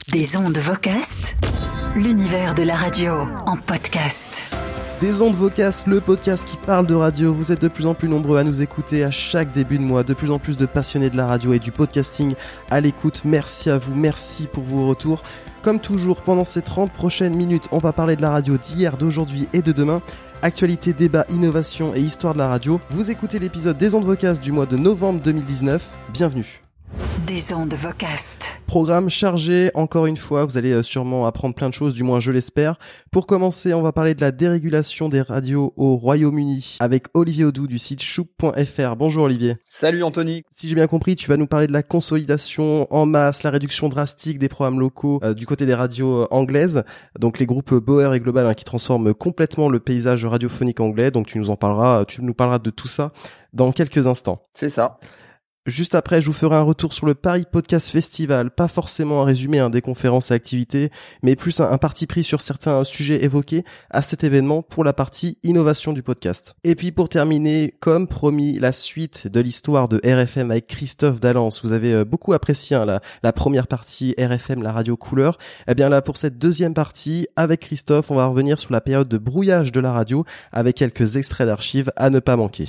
Des ondes Vocast, l'univers de la radio en podcast. Des ondes Vocast, le podcast qui parle de radio. Vous êtes de plus en plus nombreux à nous écouter à chaque début de mois. De plus en plus de passionnés de la radio et du podcasting à l'écoute. Merci à vous, merci pour vos retours. Comme toujours, pendant ces 30 prochaines minutes, on va parler de la radio d'hier, d'aujourd'hui et de demain. Actualité, débat, innovation et histoire de la radio. Vous écoutez l'épisode des ondes Vocast du mois de novembre 2019. Bienvenue. Des ondes Vocast. Programme chargé, encore une fois, vous allez sûrement apprendre plein de choses, du moins je l'espère. Pour commencer, on va parler de la dérégulation des radios au Royaume-Uni avec Olivier Audou du site choup.fr. Bonjour Olivier. Salut Anthony. Si j'ai bien compris, tu vas nous parler de la consolidation en masse, la réduction drastique des programmes locaux du côté des radios anglaises, donc les groupes Bauer et Global qui transforment complètement le paysage radiophonique anglais. Donc tu nous parleras de tout ça dans quelques instants. C'est ça. Juste après, je vous ferai un retour sur le Paris Podcast Festival, pas forcément un résumé des conférences et activités, mais plus un parti pris sur certains sujets évoqués à cet événement pour la partie innovation du podcast. Et puis pour terminer, comme promis, la suite de l'histoire de RFM avec Christophe Dallance. Vous avez beaucoup apprécié la première partie RFM, la radio couleur. Eh bien là, pour cette deuxième partie, avec Christophe, on va revenir sur la période de brouillage de la radio avec quelques extraits d'archives à ne pas manquer.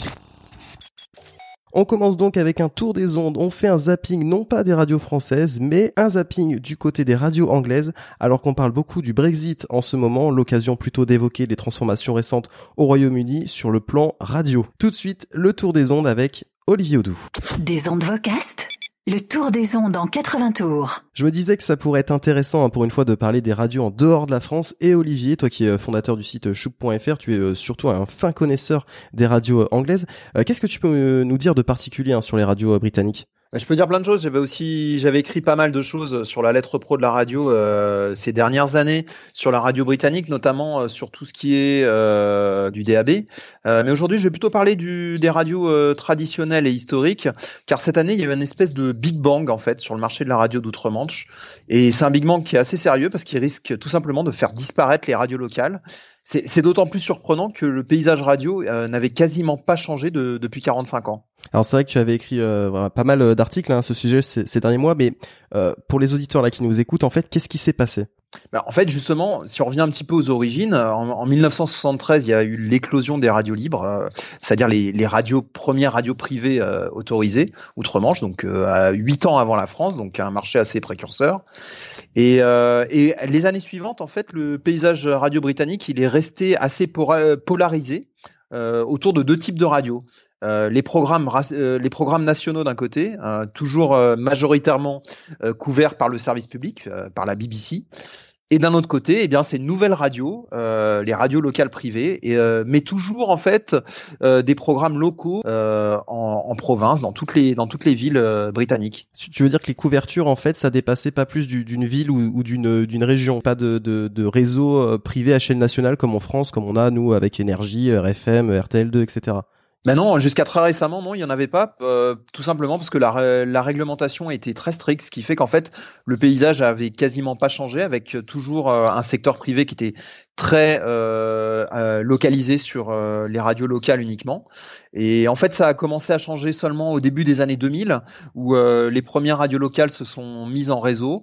On commence donc avec un tour des ondes. On fait un zapping non pas des radios françaises, mais un zapping du côté des radios anglaises, alors qu'on parle beaucoup du Brexit en ce moment, l'occasion plutôt d'évoquer les transformations récentes au Royaume-Uni sur le plan radio. Tout de suite, le tour des ondes avec Olivier Audou. Des ondes Vocast, le tour des ondes en 80 tours. Je me disais que ça pourrait être intéressant pour une fois de parler des radios en dehors de la France. Et Olivier, toi qui es fondateur du site choup.fr, tu es surtout un fin connaisseur des radios anglaises. Qu'est-ce que tu peux nous dire de particulier sur les radios britanniques ? Je peux dire plein de choses. J'avais écrit pas mal de choses sur la lettre pro de la radio ces dernières années, sur la radio britannique, notamment sur tout ce qui est du DAB. Mais aujourd'hui, je vais plutôt parler des radios traditionnelles et historiques, car cette année, il y a eu une espèce de Big Bang en fait sur le marché de la radio d'outre-Manche. Et c'est un Big Bang qui est assez sérieux parce qu'il risque tout simplement de faire disparaître les radios locales. C'est d'autant plus surprenant que le paysage radio n'avait quasiment pas changé depuis 45 ans. Alors c'est vrai que tu avais écrit pas mal d'articles à ce sujet ces derniers mois, mais pour les auditeurs là qui nous écoutent, en fait, qu'est-ce qui s'est passé ? En fait, justement, si on revient un petit peu aux origines, en 1973, il y a eu l'éclosion des radios libres, c'est-à-dire les premières radios privées autorisées outre-Manche, donc à 8 ans avant la France, donc un marché assez précurseur. Et les années suivantes, en fait, le paysage radio britannique, il est resté assez polarisé autour de deux types de radios. Les programmes nationaux d'un côté, toujours majoritairement couverts par le service public, par la BBC. Et d'un autre côté, ces nouvelles radios, les radios locales privées, mais toujours en fait des programmes locaux en province, dans toutes les villes britanniques. Tu veux dire que les couvertures, en fait, ça dépassait pas plus d'une ville ou d'une région, pas de réseau privé à échelle nationale comme en France, comme on a nous avec Énergie, RFM, RTL2, etc. Non, jusqu'à très récemment, non, il n'y en avait pas, tout simplement parce que la réglementation était très stricte, ce qui fait qu'en fait, le paysage avait quasiment pas changé, avec toujours un secteur privé qui était très localisé sur les radios locales uniquement. Et en fait, ça a commencé à changer seulement au début des années 2000, où les premières radios locales se sont mises en réseau,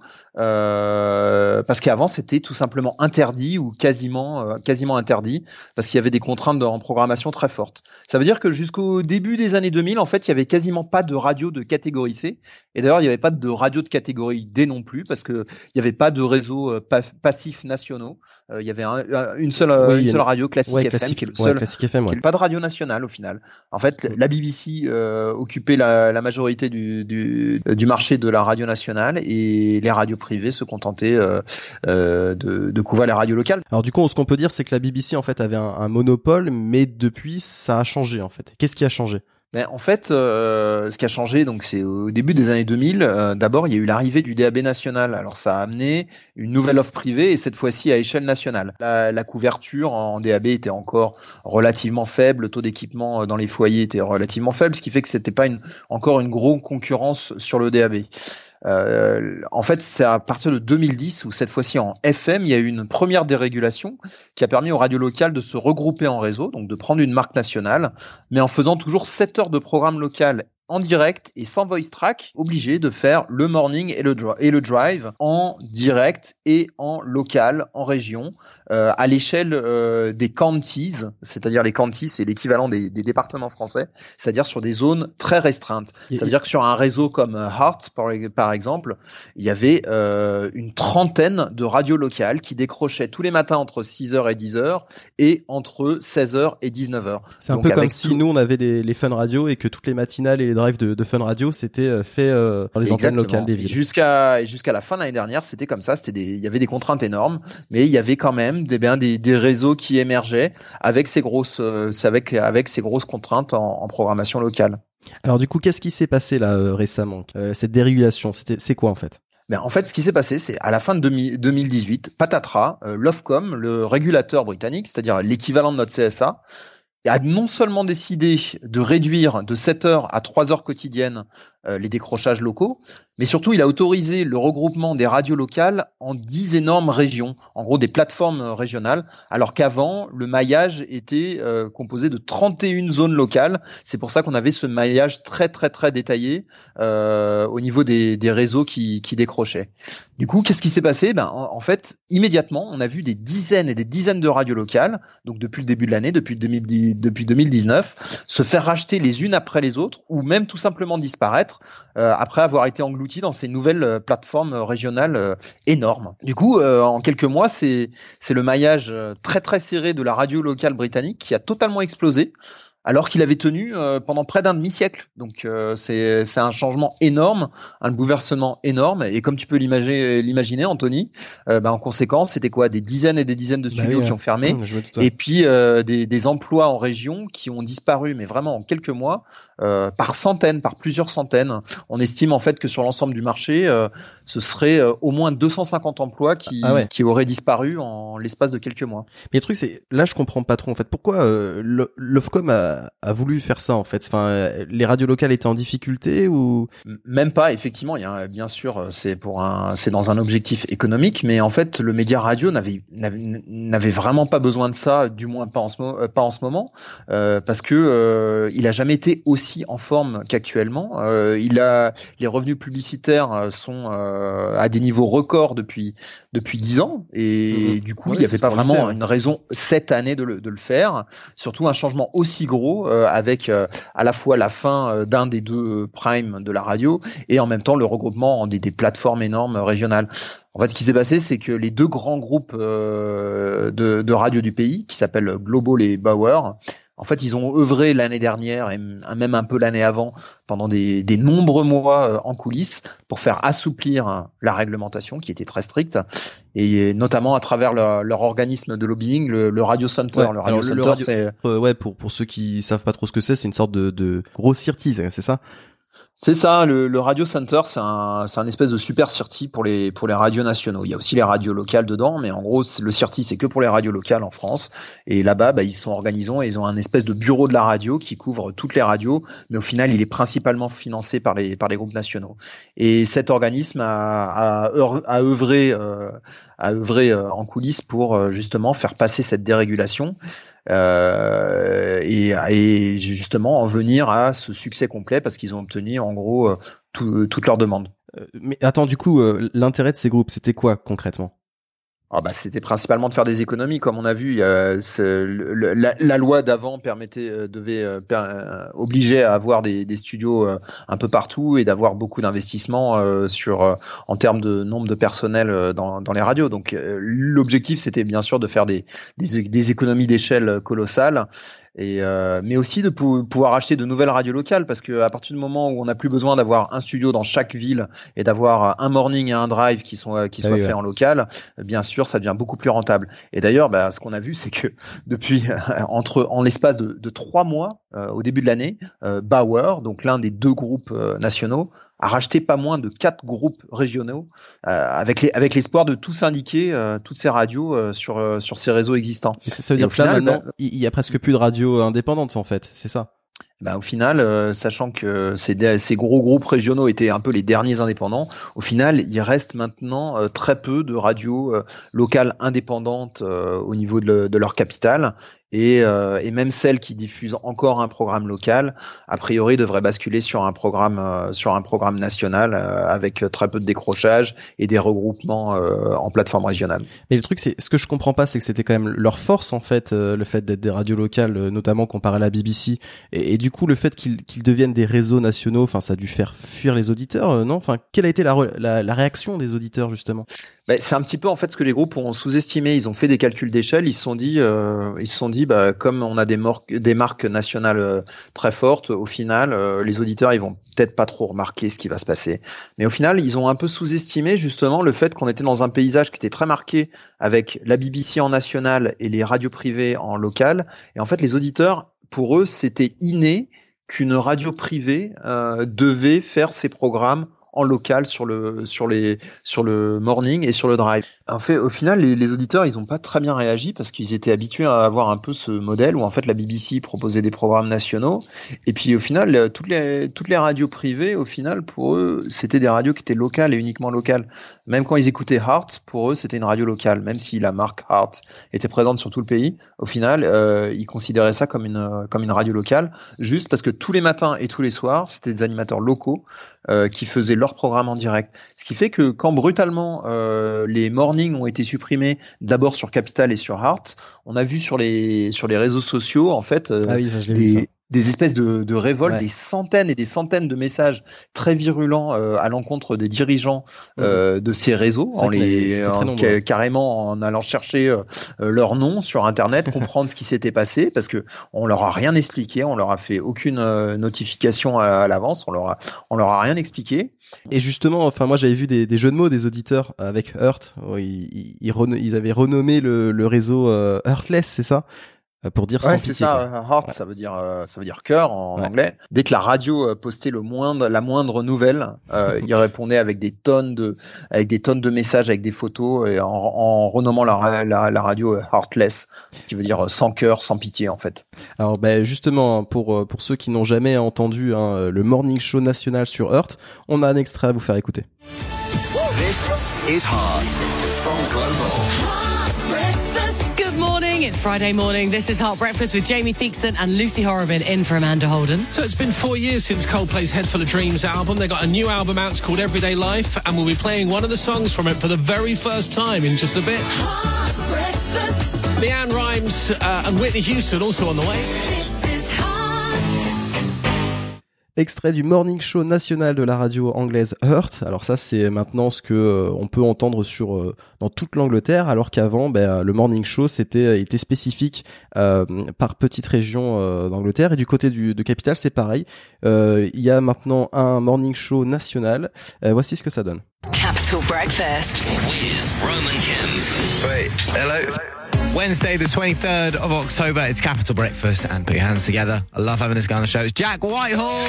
parce qu'avant, c'était tout simplement interdit ou quasiment interdit, parce qu'il y avait des contraintes en programmation très fortes. Ça veut dire que jusqu'au début des années 2000, en fait, il y avait quasiment pas de radio de catégorie C. Et d'ailleurs, il n'y avait pas de radio de catégorie D non plus, parce que il n'y avait pas de réseaux passifs nationaux. Il y avait une seule radio classique FM, qui est le seul, qui est pas de radio nationale au final. En fait, la BBC occupait la majorité du marché de la radio nationale, et les radios privées se contentaient de couvrir les radios locales. Alors du coup, ce qu'on peut dire, c'est que la BBC en fait avait un monopole, mais depuis, ça a changé en fait. Qu'est-ce qui a changé ? En fait, ce qui a changé, donc c'est au début des années 2000. D'abord, il y a eu l'arrivée du DAB national. Alors, ça a amené une nouvelle offre privée, et cette fois-ci à échelle nationale. La couverture en DAB était encore relativement faible. Le taux d'équipement dans les foyers était relativement faible, ce qui fait que c'était pas encore une grosse concurrence sur le DAB. En fait, c'est à partir de 2010 où cette fois-ci en FM, il y a eu une première dérégulation qui a permis aux radios locales de se regrouper en réseau, donc de prendre une marque nationale, mais en faisant toujours 7 heures de programme local en direct et sans voice track, obligés de faire le morning et le drive en direct et en local, en région, à l'échelle des counties, c'est-à-dire les counties, c'est l'équivalent des départements français, c'est-à-dire sur des zones très restreintes. Ça veut dire que sur un réseau comme Heart, par exemple, il y avait une trentaine de radios locales qui décrochaient tous les matins entre 6h et 10h et entre 16h et 19h. C'est un peu comme si nous on avait les Fun Radio et que toutes les matinales et les drives de Fun Radio c'était fait dans les antennes locales des villes. Jusqu'à la fin de l'année dernière, c'était comme ça, il y avait des contraintes énormes, mais il y avait quand même des réseaux qui émergeaient avec ces grosses contraintes en programmation locale. Alors du coup, qu'est-ce qui s'est passé là récemment, cette dérégulation, c'est quoi en fait? Ben, en fait, ce qui s'est passé, c'est à la fin de 2018, patatras, l'Ofcom, le régulateur britannique, c'est-à-dire l'équivalent de notre CSA, a non seulement décidé de réduire de 7 heures à 3 heures quotidiennes les décrochages locaux, mais surtout il a autorisé le regroupement des radios locales en 10 énormes régions, en gros des plateformes régionales, alors qu'avant le maillage était composé de 31 zones locales. C'est pour ça qu'on avait ce maillage très très très détaillé au niveau des réseaux qui décrochaient. Du coup, qu'est-ce qui s'est passé? En fait, immédiatement, on a vu des dizaines et des dizaines de radios locales, donc depuis le début de l'année, depuis 2019, se faire racheter les unes après les autres, ou même tout simplement disparaître après avoir été engloutis dans ces nouvelles plateformes régionales énormes. Du coup, en quelques mois, c'est le maillage très très serré de la radio locale britannique qui a totalement explosé, alors qu'il avait tenu pendant près d'un demi-siècle. Donc c'est un changement énorme, un bouleversement énorme. Et comme tu peux l'imaginer, Anthony, en conséquence, c'était quoi? Des dizaines et des dizaines de studios qui ont fermé, et puis des emplois en région qui ont disparu, mais vraiment en quelques mois, par centaines, par plusieurs centaines. On estime en fait que sur l'ensemble du marché, ce serait au moins 250 emplois qui auraient disparu en l'espace de quelques mois. Mais le truc, c'est là, je comprends pas trop en fait. Pourquoi l'Ofcom a voulu faire ça en fait? Enfin, les radios locales étaient en difficulté ou même pas? Effectivement, bien sûr, c'est dans un objectif économique, mais en fait, le média radio n'avait vraiment pas besoin de ça, du moins pas en ce moment, parce que il a jamais été aussi en forme qu'actuellement. Les revenus publicitaires sont à des niveaux records depuis 10 ans, et du coup, il n'y avait pas vraiment une raison cette année de le faire. Surtout un changement aussi gros avec à la fois la fin d'un des deux primes de la radio et en même temps le regroupement en des plateformes énormes régionales. En fait, ce qui s'est passé, c'est que les deux grands groupes de radio du pays, qui s'appellent Global et Bauer, en fait, ils ont œuvré l'année dernière et même un peu l'année avant pendant des nombreux mois en coulisses pour faire assouplir la réglementation qui était très stricte, et notamment à travers leur organisme de lobbying, le Radio Center. Ouais, le Radio Center, c'est pour ceux qui savent pas trop ce que c'est une sorte de gros CIRTIS, c'est ça? C'est ça, le Radio Center, c'est un espèce de super CIRTI pour les radios nationaux. Il y a aussi les radios locales dedans, mais en gros, le CIRTI, c'est que pour les radios locales en France. Et là-bas, ils sont organisés et ils ont un espèce de bureau de la radio qui couvre toutes les radios, mais au final, il est principalement financé par les groupes nationaux. Et cet organisme a œuvré en coulisses pour justement faire passer cette dérégulation. Et justement en venir à ce succès complet parce qu'ils ont obtenu en gros toutes leurs demandes. Mais attends, du coup, l'intérêt de ces groupes, c'était quoi concrètement? C'était principalement de faire des économies, comme on a vu. La loi d'avant obligeait à avoir des studios un peu partout et d'avoir beaucoup d'investissements en termes de nombre de personnel dans les radios. Donc l'objectif, c'était bien sûr de faire des économies d'échelle colossales. Mais aussi de pouvoir acheter de nouvelles radios locales, parce que à partir du moment où on n'a plus besoin d'avoir un studio dans chaque ville et d'avoir un morning et un drive qui soient faits en local, bien sûr ça devient beaucoup plus rentable. Et d'ailleurs ce qu'on a vu, c'est que depuis en l'espace de 3 mois au début de l'année, Bauer, donc l'un des deux groupes nationaux, a racheté pas moins de 4 groupes régionaux avec l'espoir de tout syndiquer toutes ces radios sur ces réseaux existants. Et ça veut dire que là maintenant il y a presque plus de radios indépendantes en fait, c'est ça? Au final, sachant que ces gros groupes régionaux étaient un peu les derniers indépendants, au final, il reste maintenant très peu de radios locales indépendantes au niveau de leur capitale. et même celles qui diffusent encore un programme local, a priori devraient basculer sur un programme national avec très peu de décrochage et des regroupements en plateforme régionale. Mais le truc, c'est ce que je comprends pas, c'est que c'était quand même leur force en fait, le fait d'être des radios locales, notamment comparé à la BBC, et du coup le fait qu'ils deviennent des réseaux nationaux, enfin ça a dû faire fuir les auditeurs, non? Enfin, quelle a été la réaction des auditeurs justement? C'est un petit peu en fait ce que les groupes ont sous-estimé. Ils ont fait des calculs d'échelle. Ils se sont dit, comme on a des marques nationales très fortes, au final, les auditeurs ils vont peut-être pas trop remarquer ce qui va se passer. Mais au final, ils ont un peu sous-estimé justement le fait qu'on était dans un paysage qui était très marqué avec la BBC en national et les radios privées en local. Et en fait, les auditeurs, pour eux, c'était inné qu'une radio privée devait faire ses programmes en local sur le morning et sur le drive. En fait, au final, les auditeurs, ils ont pas très bien réagi parce qu'ils étaient habitués à avoir un peu ce modèle où en fait la BBC proposait des programmes nationaux et puis au final toutes les radios privées, au final pour eux, c'était des radios qui étaient locales et uniquement locales. Même quand ils écoutaient Heart, pour eux, c'était une radio locale, même si la marque Heart était présente sur tout le pays. Au final, ils considéraient ça comme une radio locale, juste parce que tous les matins et tous les soirs, c'était des animateurs locaux qui faisaient leur programme en direct. Ce qui fait que quand brutalement les mornings ont été supprimés, d'abord sur Capital et sur Heart, on a vu sur les réseaux sociaux en fait des espèces de révoltes, des centaines et des centaines de messages très virulents à l'encontre des dirigeants de ces réseaux, carrément en allant chercher leur nom sur Internet, comprendre ce qui s'était passé, parce que on leur a rien expliqué, on leur a fait aucune notification à l'avance, on leur a rien expliqué. Et justement, enfin moi j'avais vu des jeux de mots des auditeurs avec Heart, ils avaient renommé le réseau Heartless, c'est ça? Pour dire sans pitié. C'est ça. Heart, ça veut dire cœur en anglais. Dès que la radio postait la moindre nouvelle, ils répondaient avec des tonnes de messages, avec des photos, et en renommant la radio Heartless, ce qui veut dire sans cœur, sans pitié en fait. Alors justement, pour ceux qui n'ont jamais entendu le morning show national sur Heart, on a un extrait à vous faire écouter. This is Heart from Global. Good morning, it's Friday morning. This is Heart Breakfast with Jamie Theakston and Lucy Horrobin in for Amanda Holden. So it's been 4 years since Coldplay's Head Full of Dreams album. They got a new album out, it's called Everyday Life, and we'll be playing one of the songs from it for the very first time in just a bit. Heart Breakfast. Leanne Rimes and Whitney Houston also on the way. This is Heart. Extrait du morning show national de la radio anglaise Heart. Alors ça, c'est maintenant ce que on peut entendre dans toute l'Angleterre, alors qu'avant, le morning show était spécifique par petite région d'Angleterre. Et du côté de Capital, c'est pareil. Il y a maintenant un morning show national. Voici ce que ça donne. Capital Breakfast with Roman Kemp. Wait, hello? Wednesday, the 23rd of October, it's Capital Breakfast, and put your hands together. I love having this guy on the show. It's Jack Whitehall!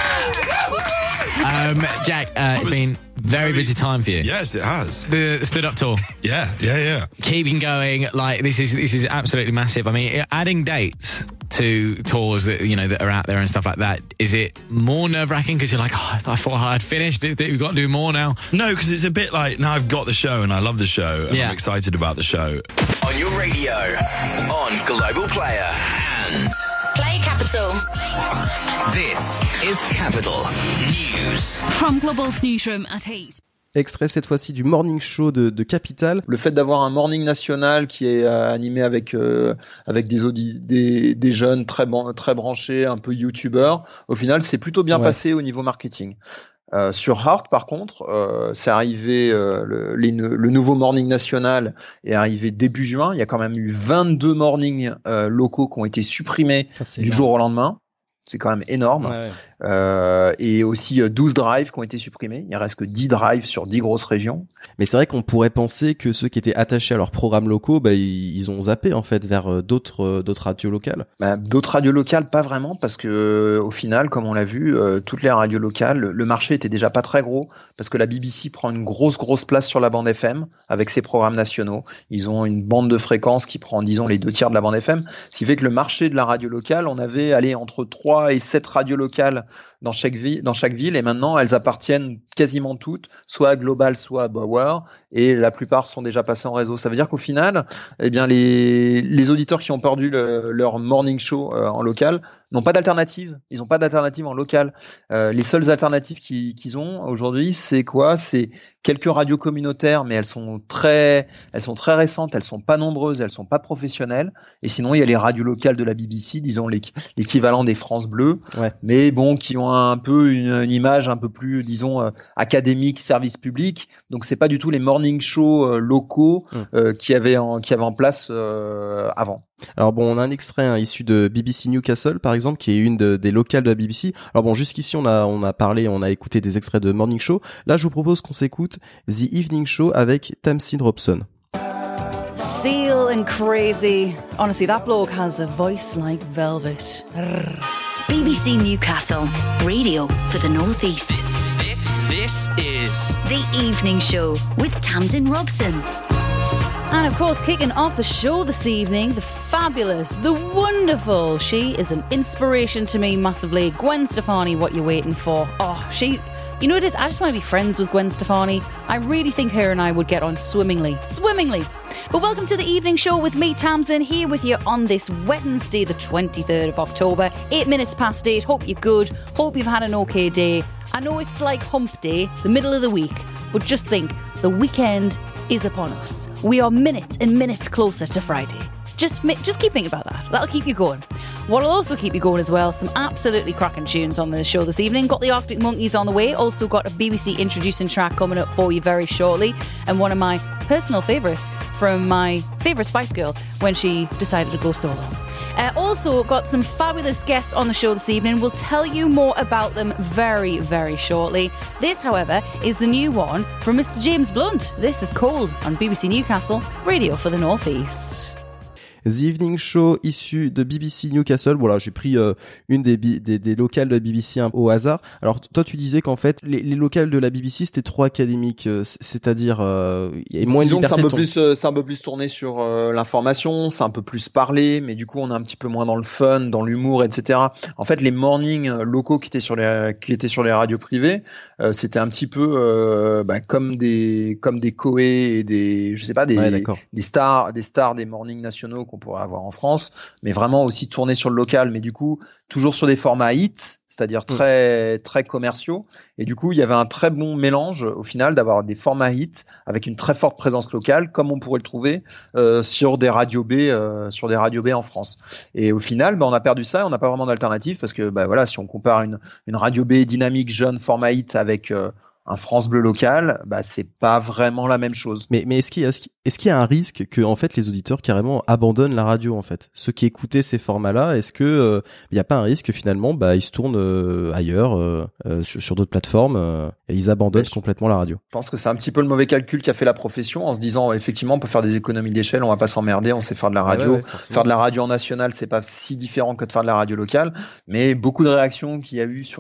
Jack, it's been very busy time for you. Yes, it has. The Stood Up Tour. Yeah. Keeping going, like, this is absolutely massive. I mean, adding dates to tours that are out there and stuff like that, is it more nerve-wracking because you're like, I thought I'd finished, we've got to do more now? No, because it's a bit like, now I've got the show and I love the show and I'm excited about the show. On your radio, on Global Player, and Play Capital. This is Capital News. From Global's newsroom at 8. Extrait cette fois-ci du morning show de Capital. Le fait d'avoir un morning national qui est animé avec des jeunes très branchés, un peu youtubeurs, au final c'est plutôt bien passé au niveau marketing. Sur Heart, par contre, c'est arrivé, le nouveau morning national est arrivé début juin. Il y a quand même eu 22 mornings locaux qui ont été supprimés du jour au lendemain. C'est quand même énorme. Et aussi 12 drives qui ont été supprimés. Il reste que 10 drives sur 10 grosses régions. Mais c'est vrai qu'on pourrait penser que ceux qui étaient attachés à leurs programmes locaux, ils ont zappé en fait vers d'autres radios locales. D'autres radios locales, pas vraiment, parce que au final, comme on l'a vu, toutes les radios locales, le marché était déjà pas très gros parce que la BBC prend une grosse place sur la bande FM avec ses programmes nationaux. Ils ont une bande de fréquences qui prend, disons, les 2/3 de la bande FM, ce qui fait que le marché de la radio locale, on avait entre 3 et 7 radios locales dans chaque ville, et maintenant elles appartiennent quasiment toutes, soit à Global, soit à Bauer, et la plupart sont déjà passés en réseau. Ça veut dire qu'au final, eh bien les auditeurs qui ont perdu leur morning show en local n'ont pas d'alternative. Ils n'ont pas d'alternative en local. Les seules alternatives qu'ils ont aujourd'hui, c'est quoi? C'est quelques radios communautaires, mais elles sont très récentes, elles sont pas nombreuses, elles sont pas professionnelles. Et sinon, il y a les radios locales de la BBC, disons l'équivalent des France Bleu, mais bon, qui ont un peu une image un peu plus, disons, académique, service public. Donc c'est pas du tout les morning shows locaux qui avaient en place avant. Alors bon, on a un extrait issu de BBC Newcastle par exemple, qui est une des locales de la BBC. Alors bon, jusqu'ici on a écouté des extraits de Morning Show. Là, je vous propose qu'on s'écoute The Evening Show avec Tamsin Robson. Seal and crazy. Honestly, that bloke has a voice like velvet. BBC Newcastle, radio for the North East. This is The Evening Show with Tamsin Robson. And of course, kicking off the show this evening, the fabulous, the wonderful. She is an inspiration to me massively. Gwen Stefani, what you waiting for? Oh, you know what it is? I just want to be friends with Gwen Stefani. I really think her and I would get on swimmingly. But welcome to the Evening Show with me, Tamsin, here with you on this Wednesday, the 23rd of October, 8 minutes past 8. Hope you're good. Hope you've had an okay day. I know it's like hump day, the middle of the week, but just think, the weekend is upon us. We are minutes and minutes closer to Friday. Just keep thinking about that. That'll keep you going. What'll also keep you going as well, some absolutely cracking tunes on the show this evening. Got the Arctic Monkeys on the way. Also got a BBC introducing track coming up for you very shortly. And one of my personal favourites from my favourite Spice Girl when she decided to go solo. Also got some fabulous guests on the show this evening. We'll tell you more about them very, very shortly. This, however, is the new one from Mr. James Blunt. This is Cold on BBC Newcastle, radio for the North East. The Evening Show issu de BBC Newcastle. Voilà, j'ai pris une des locales de la BBC au hasard. Alors toi, tu disais qu'en fait les locales de la BBC c'était trop académique, c'est-à-dire il y a moins de liberté. C'est un peu plus tourné sur l'information, c'est un peu plus parlé, mais du coup on est un petit peu moins dans le fun, dans l'humour, etc. En fait, les mornings locaux qui étaient sur les radios privées, c'était un petit peu comme des Coé et des stars des mornings nationaux qu'on pourrait avoir en France, mais vraiment aussi tourné sur le local, mais du coup toujours sur des formats hits, c'est-à-dire très très commerciaux, et du coup il y avait un très bon mélange au final d'avoir des formats hits avec une très forte présence locale, comme on pourrait le trouver sur des radios B en France. Et au final on a perdu ça, et on n'a pas vraiment d'alternative, parce que voilà, si on compare une radio B dynamique jeune format hit avec un France Bleu local, c'est pas vraiment la même chose. Mais est-ce qu'il y a un risque que en fait les auditeurs carrément abandonnent la radio, en fait, ceux qui écoutaient ces formats-là? Est-ce que il y a pas un risque que finalement ils se tournent ailleurs sur d'autres plateformes et ils abandonnent complètement la radio? Je pense que c'est un petit peu le mauvais calcul qu'a fait la profession, en se disant effectivement on peut faire des économies d'échelle, on va pas s'emmerder, on sait faire de la radio. Faire de la radio en national, c'est pas si différent que de faire de la radio locale, mais beaucoup de réactions qu'on a vu sur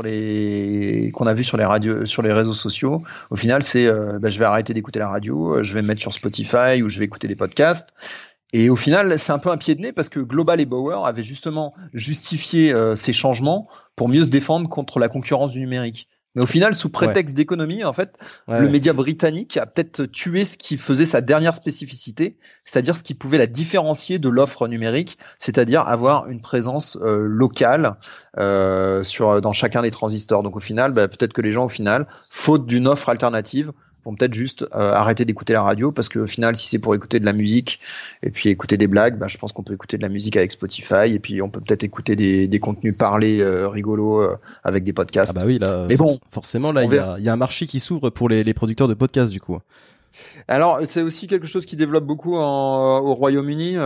les radios, sur les réseaux sociaux. Au final, c'est je vais arrêter d'écouter la radio, je vais me mettre sur Spotify ou je vais écouter des podcasts. Et au final, c'est un peu un pied de nez, parce que Global et Bauer avaient justement justifié ces changements pour mieux se défendre contre la concurrence du numérique. Mais au final, sous prétexte d'économie, en fait, le média britannique a peut-être tué ce qui faisait sa dernière spécificité, c'est-à-dire ce qui pouvait la différencier de l'offre numérique, c'est-à-dire avoir une présence locale dans chacun des transistors. Donc au final, peut-être que les gens, au final, faute d'une offre alternative, vont peut-être juste arrêter d'écouter la radio, parce que au final, si c'est pour écouter de la musique et puis écouter des blagues, je pense qu'on peut écouter de la musique avec Spotify, et puis on peut peut-être écouter des contenus parlés rigolos avec des podcasts. Ah bah oui, là, mais bon, forcément là, il y a un marché qui s'ouvre pour les producteurs de podcasts, du coup. Alors c'est aussi quelque chose qui développe beaucoup au Royaume-Uni,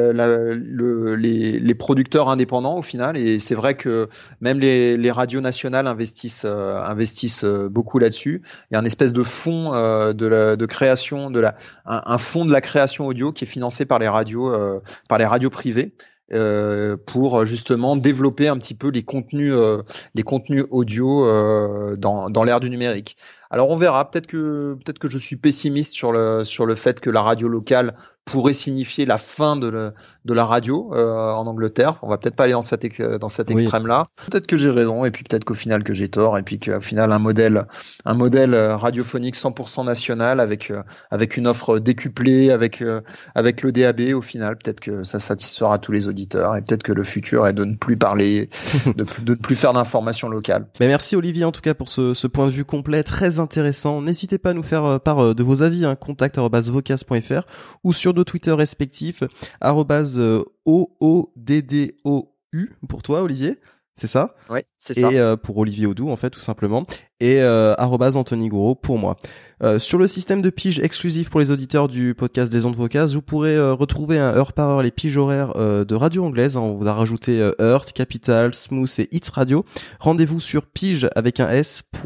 les producteurs indépendants au final, et c'est vrai que même les radios nationales investissent beaucoup là-dessus. Il y a un espèce de fonds de création un fonds de la création audio qui est financé par les radios privées. Pour justement développer un petit peu les contenus audio dans l'ère du numérique. Alors on verra. Peut-être que je suis pessimiste sur le fait que la radio locale pourrait signifier la fin de la radio en Angleterre. On va peut-être pas aller dans cet extrême-là. Peut-être que j'ai raison, et puis peut-être qu'au final que j'ai tort, et puis qu'au final un modèle radiophonique 100% national avec une offre décuplée, avec le DAB, au final peut-être que ça satisfera tous les auditeurs, et peut-être que le futur est de ne plus parler, de ne plus faire d'information locale. Mais merci Olivier en tout cas pour ce point de vue complet, très intéressant. N'hésitez pas à nous faire part de vos avis, contact@vocas.fr ou sur nos Twitter respectifs, @OODDOU pour toi Olivier, c'est ça? Oui, c'est ça. Et pour Olivier Audou en fait tout simplement, et @Anthony Gouraud pour moi. Sur le système de pige exclusif pour les auditeurs du podcast des Ondes Vocas, vous pourrez retrouver heure par heure les piges horaires de radio anglaise. On vous a rajouté Heart, Capital, Smooth et Hits Radio. Rendez-vous sur pige avec un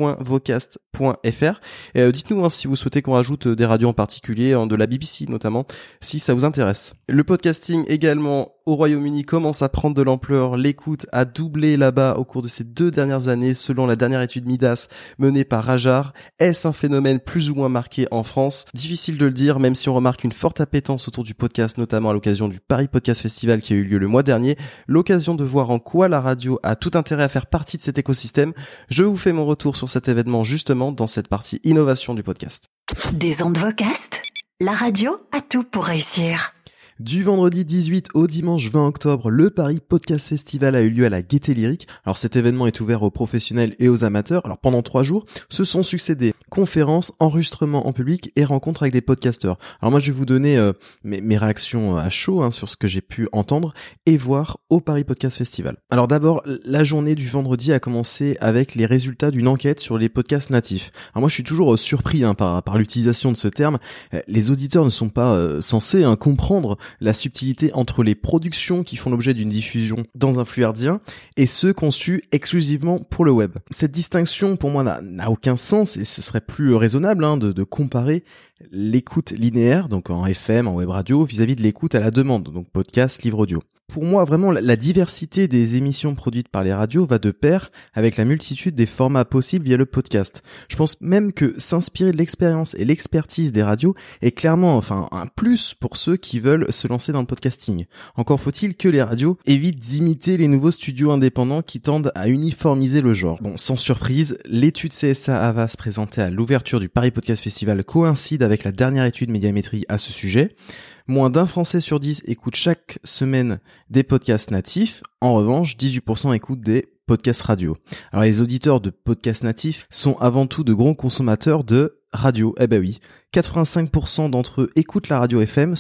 s.vocast.fr. Et dites-nous si vous souhaitez qu'on rajoute des radios en particulier, de la BBC notamment, si ça vous intéresse. Le podcasting également au Royaume-Uni commence à prendre de l'ampleur. L'écoute a doublé là-bas au cours de ces 2 dernières années, selon la dernière étude Midas menée par Rajar. Est-ce un phénomène plus ou moins marqué en France? Difficile de le dire, même si on remarque une forte appétence autour du podcast, notamment à l'occasion du Paris Podcast Festival qui a eu lieu le mois dernier. L'occasion de voir en quoi la radio a tout intérêt à faire partie de cet écosystème. Je vous fais mon retour sur cet événement justement dans cette partie innovation du podcast. Des Ondes Vocast, la radio a tout pour réussir. Du vendredi 18 au dimanche 20 octobre, le Paris Podcast Festival a eu lieu à la Gaîté Lyrique. Alors cet événement est ouvert aux professionnels et aux amateurs. Alors pendant 3 jours, se sont succédés conférences, enregistrements en public et rencontres avec des podcasteurs. Alors moi je vais vous donner mes réactions à chaud sur ce que j'ai pu entendre et voir au Paris Podcast Festival. Alors d'abord, la journée du vendredi a commencé avec les résultats d'une enquête sur les podcasts natifs. Alors moi je suis toujours surpris par l'utilisation de ce terme. Les auditeurs ne sont pas censés comprendre la subtilité entre les productions qui font l'objet d'une diffusion dans un flux herdien et ceux conçus exclusivement pour le web. Cette distinction, pour moi, n'a aucun sens et ce serait plus raisonnable de comparer l'écoute linéaire, donc en FM, en web radio, vis-à-vis de l'écoute à la demande, donc podcast, livre audio. Pour moi, vraiment, la diversité des émissions produites par les radios va de pair avec la multitude des formats possibles via le podcast. Je pense même que s'inspirer de l'expérience et l'expertise des radios est clairement un plus pour ceux qui veulent se lancer dans le podcasting. Encore faut-il que les radios évitent d'imiter les nouveaux studios indépendants qui tendent à uniformiser le genre. Bon, sans surprise, l'étude CSA Havas présentée à l'ouverture du Paris Podcast Festival coïncide avec la dernière étude Médiamétrie à ce sujet. Moins d'un Français sur 10 écoute chaque semaine des podcasts natifs. En revanche, 18% écoutent des podcasts radio. Alors les auditeurs de podcasts natifs sont avant tout de gros consommateurs de radio. Eh ben oui, 85% d'entre eux écoutent la radio FM,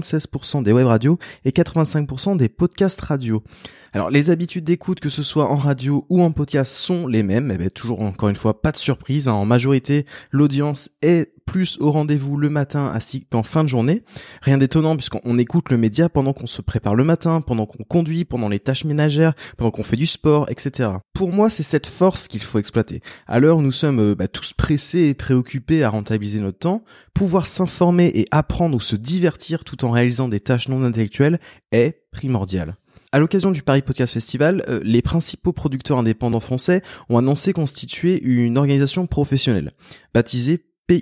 76% des web radios et 85% des podcasts radio. Alors les habitudes d'écoute, que ce soit en radio ou en podcast, sont les mêmes. Eh ben toujours encore une fois, pas de surprise. En majorité, l'audience est plus au rendez-vous le matin ainsi qu'en fin de journée. Rien d'étonnant puisqu'on écoute le média pendant qu'on se prépare le matin, pendant qu'on conduit, pendant les tâches ménagères, pendant qu'on fait du sport, etc. Pour moi, c'est cette force qu'il faut exploiter. À l'heure où nous sommes tous pressés et préoccupés à rentabiliser notre temps, pouvoir s'informer et apprendre ou se divertir tout en réalisant des tâches non intellectuelles est primordial. À l'occasion du Paris Podcast Festival, les principaux producteurs indépendants français ont annoncé constituer une organisation professionnelle, baptisée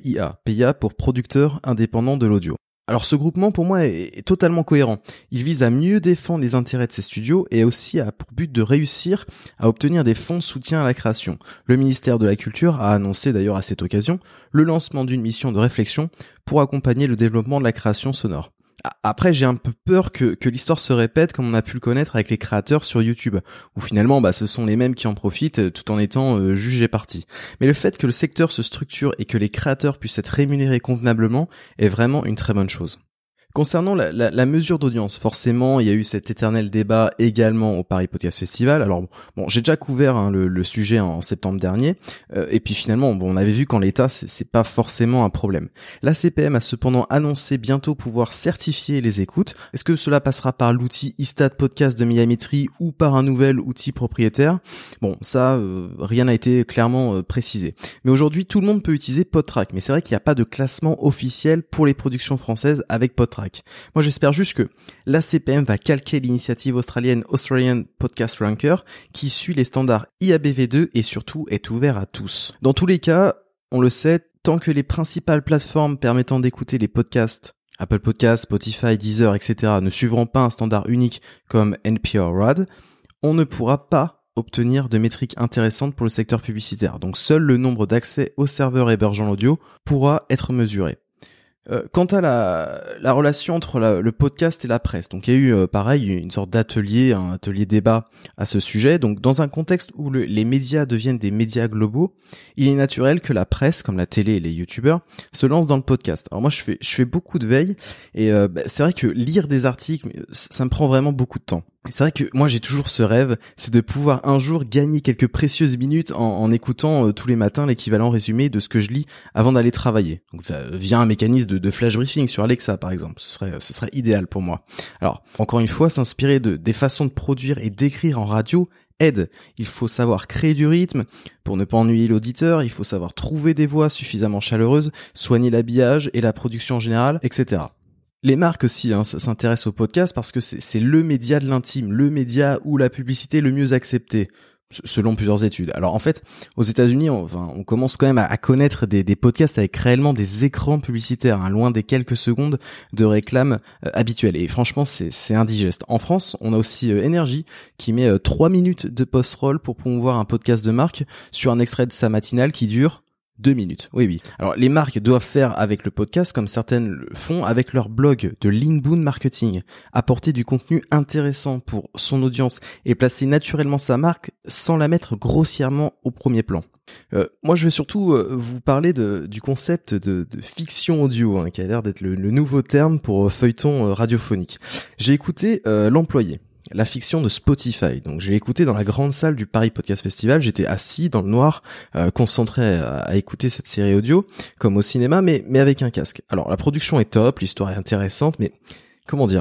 PIA pour producteurs indépendants de l'audio. Alors ce groupement pour moi est totalement cohérent. Il vise à mieux défendre les intérêts de ces studios et aussi a pour but de réussir à obtenir des fonds de soutien à la création. Le ministère de la Culture a annoncé d'ailleurs à cette occasion le lancement d'une mission de réflexion pour accompagner le développement de la création sonore. Après, j'ai un peu peur que l'histoire se répète comme on a pu le connaître avec les créateurs sur YouTube, où finalement ce sont les mêmes qui en profitent tout en étant jugés partis. Mais le fait que le secteur se structure et que les créateurs puissent être rémunérés convenablement est vraiment une très bonne chose. Concernant la mesure d'audience, forcément, il y a eu cet éternel débat également au Paris Podcast Festival. Alors bon, j'ai déjà couvert le sujet en septembre dernier, et puis finalement, on avait vu qu'en l'état, c'est pas forcément un problème. La CPM a cependant annoncé bientôt pouvoir certifier les écoutes. Est-ce que cela passera par l'outil iStat Podcast de Médiamétrie ou par un nouvel outil propriétaire? Bon, ça, rien n'a été clairement précisé. Mais aujourd'hui, tout le monde peut utiliser PodTrack, mais c'est vrai qu'il n'y a pas de classement officiel pour les productions françaises avec PodTrack. Moi, j'espère juste que l'ACPM va calquer l'initiative australienne Australian Podcast Ranker qui suit les standards IABV2 et surtout est ouvert à tous. Dans tous les cas, on le sait, tant que les principales plateformes permettant d'écouter les podcasts, Apple Podcasts, Spotify, Deezer, etc., ne suivront pas un standard unique comme NPR RAD, on ne pourra pas obtenir de métriques intéressantes pour le secteur publicitaire. Donc seul le nombre d'accès aux serveurs hébergeant l'audio pourra être mesuré. Quant à la relation entre le podcast et la presse, donc il y a eu pareil une sorte d'atelier, un atelier débat à ce sujet. Donc dans un contexte où les médias deviennent des médias globaux, il est naturel que la presse, comme la télé et les youtubeurs, se lance dans le podcast. Alors moi je fais beaucoup de veille et c'est vrai que lire des articles, ça me prend vraiment beaucoup de temps. C'est vrai que moi j'ai toujours ce rêve, c'est de pouvoir un jour gagner quelques précieuses minutes en écoutant tous les matins l'équivalent résumé de ce que je lis avant d'aller travailler. Donc via un mécanisme de flash briefing sur Alexa par exemple, ce serait idéal pour moi. Alors encore une fois, s'inspirer des façons de produire et d'écrire en radio aide. Il faut savoir créer du rythme pour ne pas ennuyer l'auditeur, il faut savoir trouver des voix suffisamment chaleureuses, soigner l'habillage et la production en général, etc. Les marques aussi s'intéressent au podcast parce que c'est le média de l'intime, le média où la publicité est le mieux acceptée, selon plusieurs études. Alors en fait, aux États-Unis, on commence quand même à connaître des podcasts avec réellement des écrans publicitaires, loin des quelques secondes de réclame habituelles. Et franchement, c'est indigeste. En France, on a aussi Énergie qui met 3 minutes de post-roll pour promouvoir un podcast de marque sur un extrait de sa matinale qui dure 2 minutes. Oui. Alors, les marques doivent faire avec le podcast comme certaines le font avec leur blog de l'inbound marketing. Apporter du contenu intéressant pour son audience et placer naturellement sa marque sans la mettre grossièrement au premier plan. Moi, je vais surtout vous parler du concept de fiction audio, qui a l'air d'être le nouveau terme pour feuilleton radiophonique. J'ai écouté L'Employé, la fiction de Spotify. Donc j'ai écouté dans la grande salle du Paris Podcast Festival, j'étais assis dans le noir, concentré à écouter cette série audio, comme au cinéma, mais avec un casque. Alors la production est top, l'histoire est intéressante, mais comment dire ?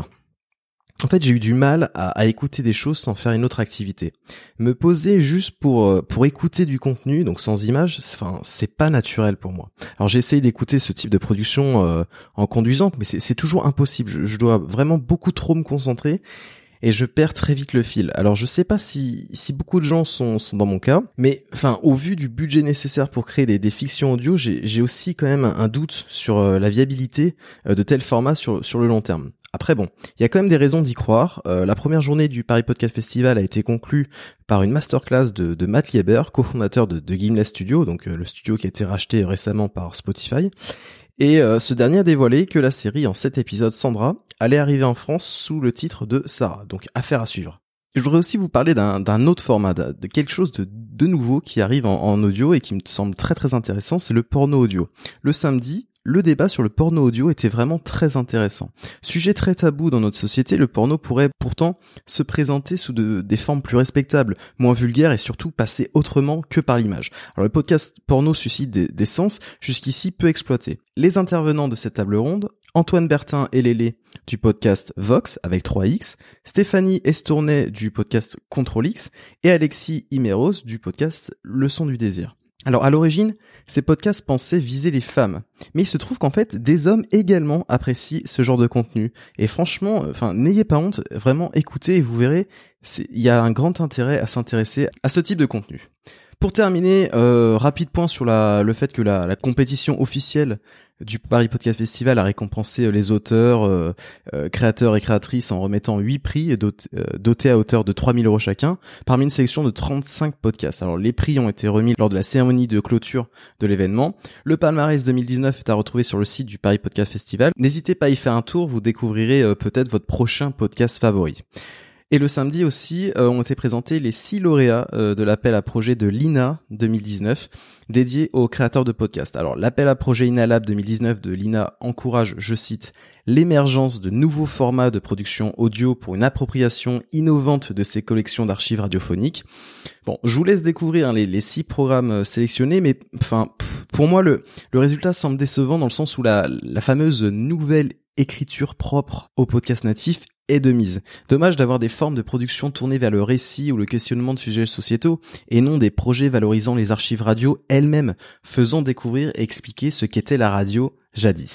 En fait, j'ai eu du mal à écouter des choses sans faire une autre activité. Me poser juste pour écouter du contenu, donc sans images, c'est pas naturel pour moi. Alors j'ai essayé d'écouter ce type de production en conduisant, mais c'est toujours impossible. Je dois vraiment beaucoup trop me concentrer. Et je perds très vite le fil. Alors je sais pas si beaucoup de gens sont dans mon cas, mais au vu du budget nécessaire pour créer des fictions audio, j'ai aussi quand même un doute sur la viabilité de tels formats sur le long terme. Après bon, il y a quand même des raisons d'y croire. La première journée du Paris Podcast Festival a été conclue par une masterclass de Matt Lieber, cofondateur de Gimlet Studio, donc le studio qui a été racheté récemment par Spotify. Et ce dernier a dévoilé que la série en 7 épisodes Sandra allait arriver en France sous le titre de Sarah, donc affaire à suivre. Je voudrais aussi vous parler d'un autre format, de quelque chose de nouveau qui arrive en audio et qui me semble très très intéressant, c'est le porno audio. Le samedi, le débat sur le porno audio était vraiment très intéressant. Sujet très tabou dans notre société, le porno pourrait pourtant se présenter sous des formes plus respectables, moins vulgaires et surtout passer autrement que par l'image. Alors le podcast porno suscite des sens jusqu'ici peu exploités. Les intervenants de cette table ronde, Antoine Bertin et Lélé du podcast Vox avec 3X, Stéphanie Estournet du podcast Control X et Alexis Imeros du podcast Le Son du Désir. Alors à l'origine, ces podcasts pensaient viser les femmes, mais il se trouve qu'en fait des hommes également apprécient ce genre de contenu. Et franchement, n'ayez pas honte, vraiment écoutez et vous verrez, il y a un grand intérêt à s'intéresser à ce type de contenu. Pour terminer, rapide point sur le fait que la compétition officielle du Paris Podcast Festival a récompensé les auteurs, créateurs et créatrices en remettant 8 prix dotés à hauteur de 3 000 € chacun, parmi une sélection de 35 podcasts. Alors les prix ont été remis lors de la cérémonie de clôture de l'événement. Le palmarès 2019 est à retrouver sur le site du Paris Podcast Festival. N'hésitez pas à y faire un tour, vous découvrirez peut-être votre prochain podcast favori. Et le samedi aussi ont été présentés les 6 lauréats de l'appel à projet de l'INA 2019 dédié aux créateurs de podcasts. Alors l'appel à projet INALAB 2019 de l'INA encourage, je cite, l'émergence de nouveaux formats de production audio pour une appropriation innovante de ces collections d'archives radiophoniques. Bon, je vous laisse découvrir les 6 programmes sélectionnés, mais pour moi le résultat semble décevant dans le sens où la fameuse nouvelle écriture propre au podcast natif est de mise. Dommage d'avoir des formes de production tournées vers le récit ou le questionnement de sujets sociétaux et non des projets valorisant les archives radio elles-mêmes, faisant découvrir et expliquer ce qu'était la radio jadis.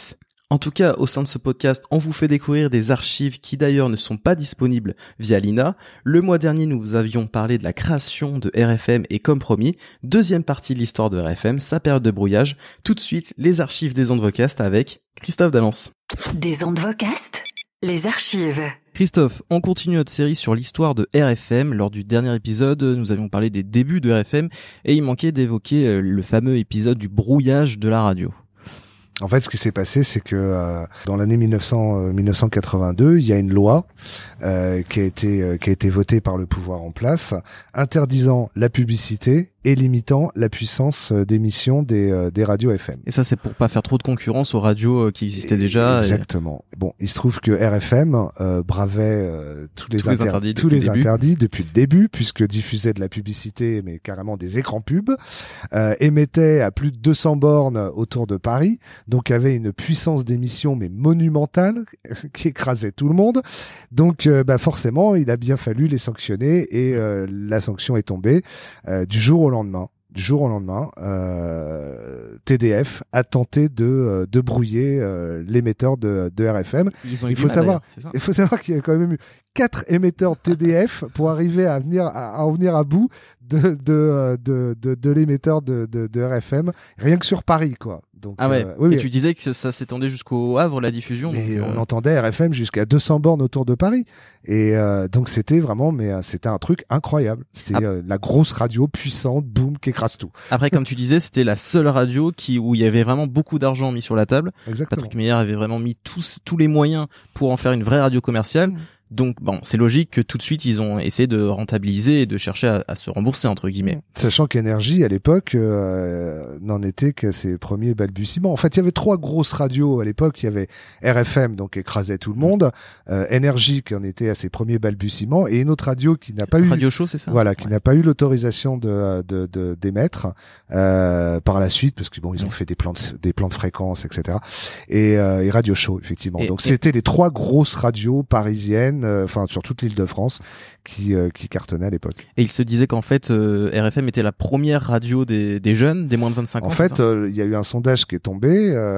En tout cas, au sein de ce podcast, on vous fait découvrir des archives qui d'ailleurs ne sont pas disponibles via l'INA. Le mois dernier, nous vous avions parlé de la création de RFM et comme promis, deuxième partie de l'histoire de RFM, sa période de brouillage. Tout de suite, les archives des ondes Vocast avec Christophe Dallance. Des ondes Vocast, les archives. Christophe, on continue notre série sur l'histoire de RFM. Lors du dernier épisode, nous avions parlé des débuts de RFM et il manquait d'évoquer le fameux épisode du brouillage de la radio. En fait, ce qui s'est passé, c'est que dans l'année 1982, il y a une loi qui a été votée par le pouvoir en place, interdisant la publicité et limitant la puissance d'émission des radios FM. Et ça, c'est pour pas faire trop de concurrence aux radios qui existaient déjà. Exactement. Bon, il se trouve que RFM bravait tous les interdits depuis le début, puisque diffusait de la publicité, mais carrément des écrans pubs, émettait à plus de 200 bornes autour de Paris, donc avait une puissance d'émission mais monumentale qui écrasait tout le monde. Donc, forcément, il a bien fallu les sanctionner et la sanction est tombée du jour au lendemain, TDF a tenté de brouiller l'émetteur de RFM. Il faut savoir qu'il y a quand même eu 4 émetteurs TDF pour arriver à en venir à bout de l'émetteur de RFM, rien que sur Paris, quoi. Donc, oui. Tu disais que ça s'étendait jusqu'au Havre, la diffusion. Mais on entendait RFM jusqu'à 200 bornes autour de Paris. Et donc c'était vraiment, c'était un truc incroyable. C'était la grosse radio puissante, boum, qui écrase tout. Après, comme tu disais, c'était la seule radio où il y avait vraiment beaucoup d'argent mis sur la table. Exactement. Patrick Meyer avait vraiment mis tous les moyens pour en faire une vraie radio commerciale. Donc c'est logique que tout de suite ils ont essayé de rentabiliser et de chercher à se rembourser entre guillemets. Sachant qu'Énergie à l'époque n'en était qu'à ses premiers balbutiements. En fait, il y avait 3 grosses radios à l'époque. Il y avait RFM, donc écrasait tout le monde, Énergie qui en était à ses premiers balbutiements, et une autre radio qui n'a pas eu Radio Show, c'est ça. Voilà, qui n'a pas eu l'autorisation d'émettre par la suite, parce que ils ont fait des plans de fréquences, etc. Et Radio Show effectivement. Donc c'était les 3 grosses radios parisiennes. Sur toute l'île de France qui cartonnait à l'époque. Et il se disait qu'en fait RFM était la première radio des jeunes, des moins de 25 ans. En fait, il y a eu un sondage qui est tombé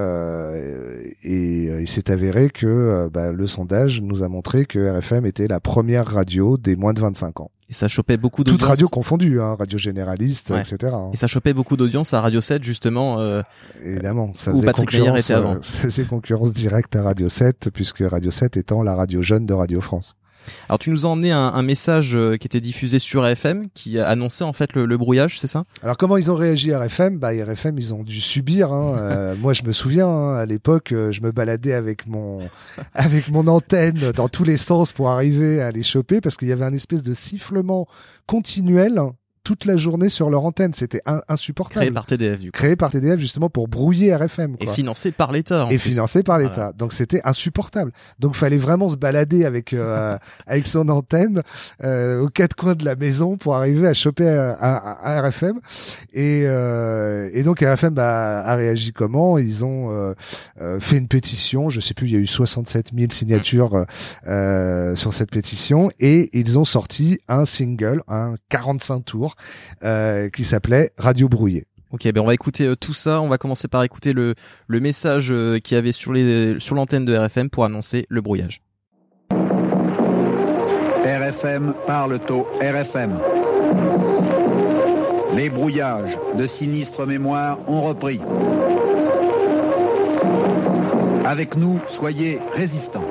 et il s'est avéré que le sondage nous a montré que RFM était la première radio des moins de 25 ans. Et ça chopait beaucoup d'audience. Toutes radios confondues, radio généraliste, etc. Et ça chopait beaucoup d'audience à Radio 7, justement. Évidemment, ça où Patrick Meyer était avant. Ça faisait concurrence directe à Radio 7, puisque Radio 7 étant la radio jeune de Radio France. Alors tu nous as emmené un message qui était diffusé sur RFM, qui annonçait en fait le brouillage, c'est ça? Alors comment ils ont réagi à RFM? RFM ils ont dû subir. Moi je me souviens, à l'époque, je me baladais avec mon antenne dans tous les sens pour arriver à les choper, parce qu'il y avait un espèce de sifflement continuel toute la journée sur leur antenne. C'était insupportable. Créé par TDF, du coup. Créé par TDF, justement, pour brouiller RFM, quoi. Et financé par l'État. Voilà. Donc c'était insupportable. Donc fallait vraiment se balader avec son antenne aux 4 coins de la maison pour arriver à choper un RFM. Et donc RFM a réagi comment? Ils ont fait une pétition. Je sais plus, il y a eu 67 000 signatures sur cette pétition, et ils ont sorti un single, un 45 tours, qui s'appelait Radio Brouillé. Ok, on va écouter tout ça. On va commencer par écouter le message qu'il y avait sur l'antenne de RFM pour annoncer le brouillage. RFM parle au RFM. Les brouillages de sinistres mémoires ont repris. Avec nous, soyez résistants.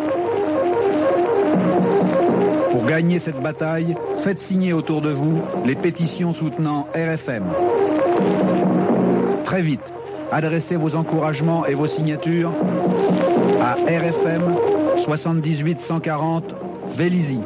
Pour gagner cette bataille, faites signer autour de vous les pétitions soutenant RFM. Très vite, adressez vos encouragements et vos signatures à RFM 78 140 Vélizy.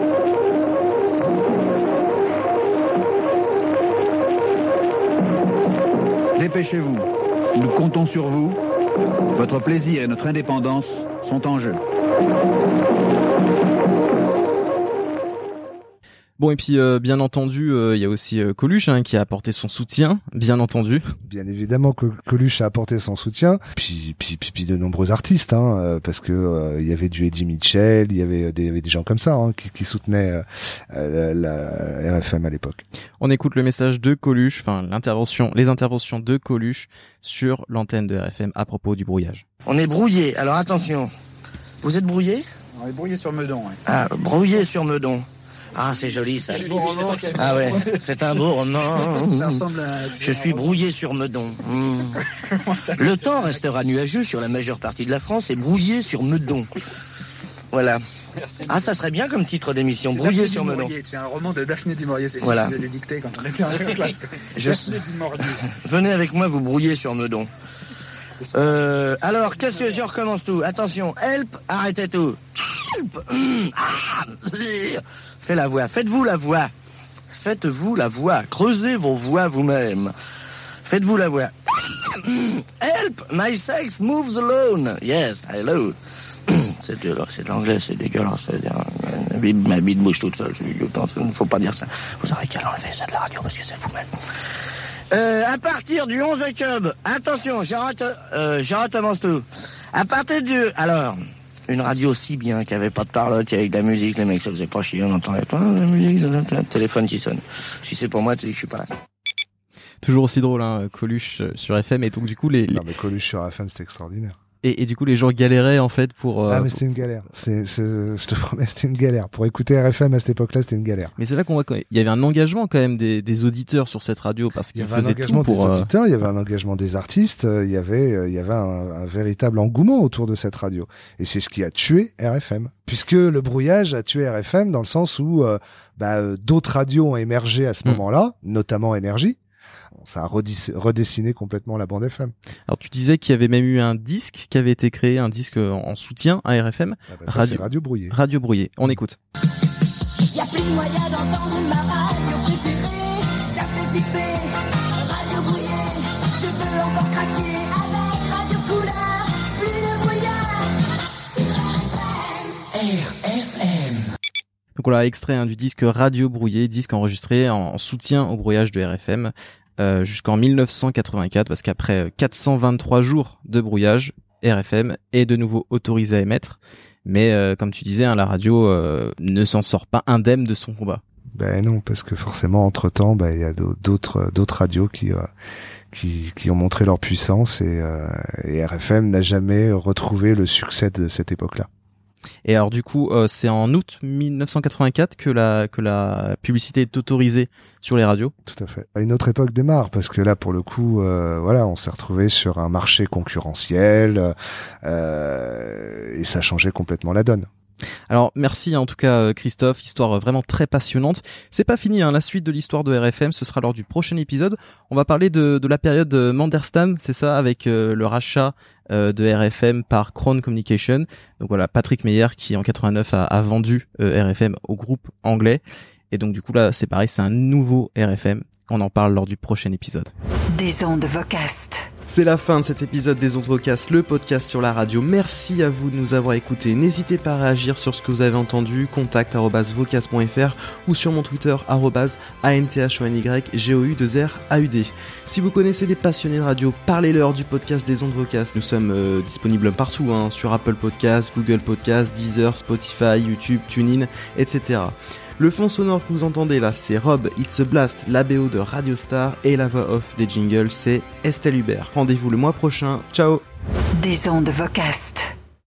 Dépêchez-vous, nous comptons sur vous. Votre plaisir et notre indépendance sont en jeu. Bon, et puis bien entendu, il y a aussi Coluche qui a apporté son soutien, bien entendu. Bien évidemment que Coluche a apporté son soutien, puis de nombreux artistes, parce que il y avait du Eddie Mitchell, il y avait des gens comme ça qui soutenaient la RFM à l'époque. On écoute le message de Coluche, les interventions de Coluche sur l'antenne de RFM à propos du brouillage. On est brouillé, alors attention. Vous êtes brouillé ? On est brouillé sur Meudon, ouais. Ah, brouillé sur Meudon. Ah, c'est joli ça. Ah ouais, c'est un beau roman. Ça ressemble à... Je suis brouillé sur Meudon. Le temps restera nuageux sur la majeure partie de la France et brouillé sur Meudon. Voilà. Ah, ça serait bien comme titre d'émission, brouillé sur Meudon. C'est un roman de Daphné du Maurier, c'est voilà. Je l'ai dicté quand on était en classe. Daphné du Maurier. Venez avec moi, vous brouillez sur Meudon. Alors, qu'est-ce que je recommence tout? Attention, help, arrêtez tout. Help. Fais la voix, faites-vous la voix. Faites-vous la voix, creusez vos voix vous-même. Faites-vous la voix. Help, my sex moves alone. Yes, hello. C'est de l'anglais, c'est dégueulasse. Ma bite bouge toute seule, il ne faut pas dire ça. Vous aurez qu'à l'enlever ça de la radio parce que ça vous met. À partir du 11 octobre, attention, je recommence tout. À partir du... Alors, une radio si bien qu'il n'y avait pas de parlotte, avec de la musique, les mecs ça faisait pas chier, on n'entendait pas la musique, un téléphone qui sonne. Si c'est pour moi, tu dis que je suis pas là. Toujours aussi drôle, Coluche sur FM, et donc du coup Non mais Coluche sur FM, c'était extraordinaire. Et du coup, les gens galéraient en fait pour. Ah mais c'était une galère. Je te promets, c'était une galère. Pour écouter RFM à cette époque-là, c'était une galère. Mais c'est là qu'on voit qu'il y avait un engagement quand même des auditeurs sur cette radio parce qu'ils faisaient tout pour. Il y avait un engagement des auditeurs, il y avait un engagement des artistes, il y avait un véritable engouement autour de cette radio. Et c'est ce qui a tué RFM. Puisque le brouillage a tué RFM dans le sens où d'autres radios ont émergé à ce moment-là, notamment Énergie. Ça a redessiné complètement la bande FM. Alors tu disais qu'il y avait même eu un disque qui avait été créé, un disque en soutien à RFM. C'est Radio Brouillé. Radio Brouillé, on écoute. Y a plus de moyen d'entendre ma radio préférée, ça fait flipper. Radio Brouillé, je veux encore craquer avec Radio Couleur, plus de brouillard sur RFM. Donc voilà, extrait du disque Radio Brouillé, disque enregistré en soutien au brouillage de RFM. Jusqu'en 1984, parce qu'après 423 jours de brouillage, RFM est de nouveau autorisé à émettre. Mais comme tu disais, la radio ne s'en sort pas indemne de son combat. Ben non, parce que forcément, entre-temps, il y a d'autres radios qui ont montré leur puissance et RFM n'a jamais retrouvé le succès de cette époque-là. Et alors du coup, c'est en août 1984 que la publicité est autorisée sur les radios. Tout à fait. Une autre époque démarre parce que là, pour le coup, on s'est retrouvé sur un marché concurrentiel et ça changeait complètement la donne. Alors merci en tout cas Christophe, histoire vraiment très passionnante. C'est pas fini, la suite de l'histoire de RFM, ce sera lors du prochain épisode. On va parler de la période Manderstam, c'est ça, avec le rachat de RFM par Crown Communication. Donc voilà, Patrick Meyer qui en 89 a vendu RFM au groupe anglais. Et donc du coup là c'est pareil, c'est un nouveau RFM. On en parle lors du prochain épisode. Des ondes Vocast. C'est la fin de cet épisode des ondes Vocast, le podcast sur la radio. Merci à vous de nous avoir écoutés. N'hésitez pas à réagir sur ce que vous avez entendu, contact@vocast.fr ou sur mon Twitter @anthonygoud. Si vous connaissez des passionnés de radio, parlez-leur du podcast des ondes Vocast. Nous sommes disponibles partout, sur Apple Podcasts, Google Podcasts, Deezer, Spotify, YouTube, TuneIn, etc. Le fond sonore que vous entendez là, c'est Rob, It's a Blast, la BO de Radio Star, et la voix off des jingles, c'est Estelle Hubert. Rendez-vous le mois prochain, ciao. Des ondes Vocast.